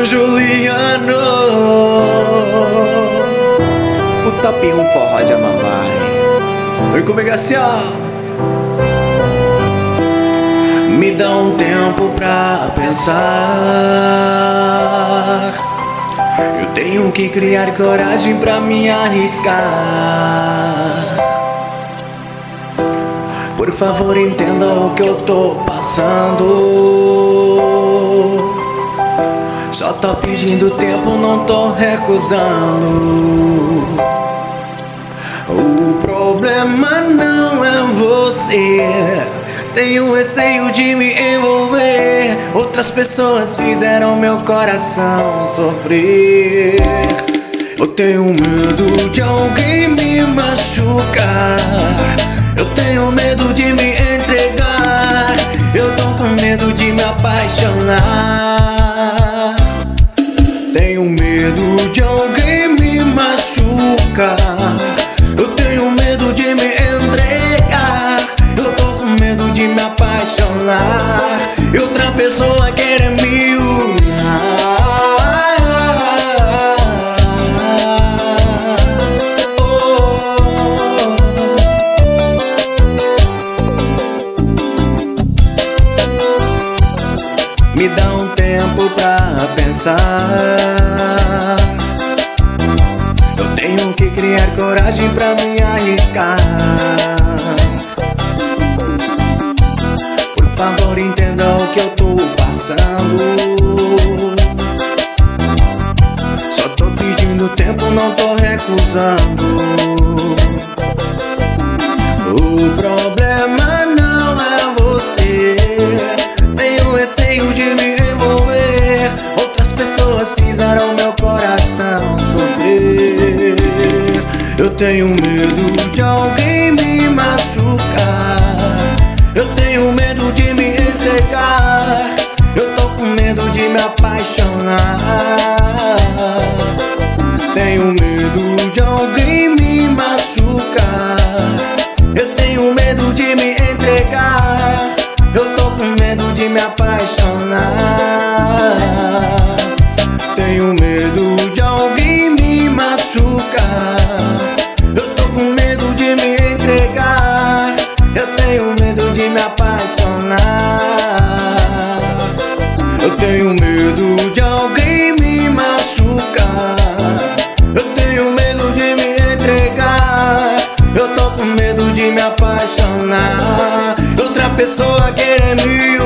Juliano, o top 1 forró de Amambai. Vem comigo assim, ó. Me dá um tempo pra pensar. Eu tenho que criar coragem pra me arriscar. Por favor, entenda o que eu tô passando. Só tô pedindo tempo, não tô recusando. O problema não é você. Tenho receio de me envolver. Outras pessoas fizeram meu coração sofrer. Eu tenho medo de alguém me machucar. Eu tenho medo de me entregar. Eu tô com medo de me apaixonar. Tenho medo de alguém me machucar. Eu tenho medo de me entregar. Eu tô com medo de me apaixonar e outra pessoa querer me usar. Me dá um tempo pra pensar. Eu tenho que criar coragem pra me arriscar. Por favor, entenda o que eu tô passando. Só tô pedindo tempo, não tô recusando. O problema não é você. Tenho receio de me envolver. Outras pessoas fizeram meu coração sofrer. Eu tenho medo de alguém me machucar. Eu tenho medo de me entregar. Eu tô com medo de me apaixonar. Tenho medo de alguém me machucar. Eu tenho medo de me entregar. Eu tô com medo de me apaixonar. Tenho medo de alguém me machucar. Eu tô com medo de me entregar. Eu tenho medo de me apaixonar. Eu tenho medo de alguém me machucar. Eu tenho medo de me entregar. Eu tô com medo de me apaixonar. Outra pessoa querer me